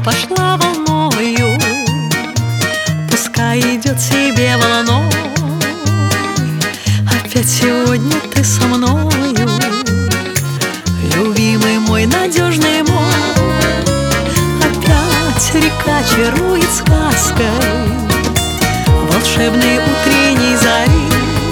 пошла волною, пускай идет себе волной. Опять сегодня ты со мною, любимый мой, надежный мой. Опять река чарует сказкой волшебной утренней зари.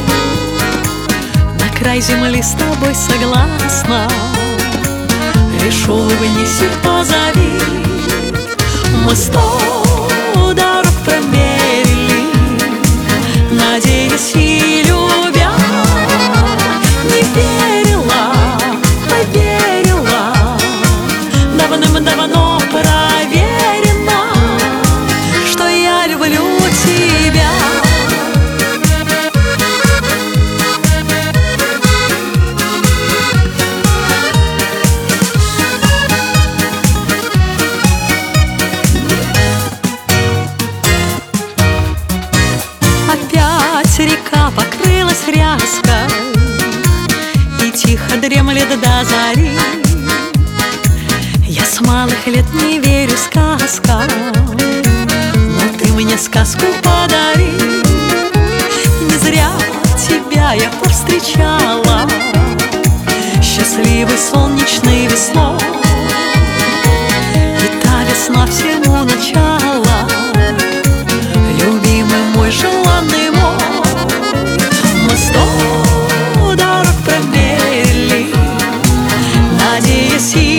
На край земли с тобой согласна, лишь улыбнись и позови. Мы 100 дорог промерили, надеясь и любя. Не верила, поверила, давным-давно проверено, что я люблю тебя. Опять река покрылась ряской и тихо дремлет до зари. Я с малых лет не верю сказкам, но ты мне сказку подари. Не зря тебя я повстречала счастливой солнечной весной. И та весна всему начало, любимый мой, желанный мой. Мы 100 дорог промерили, надеясь и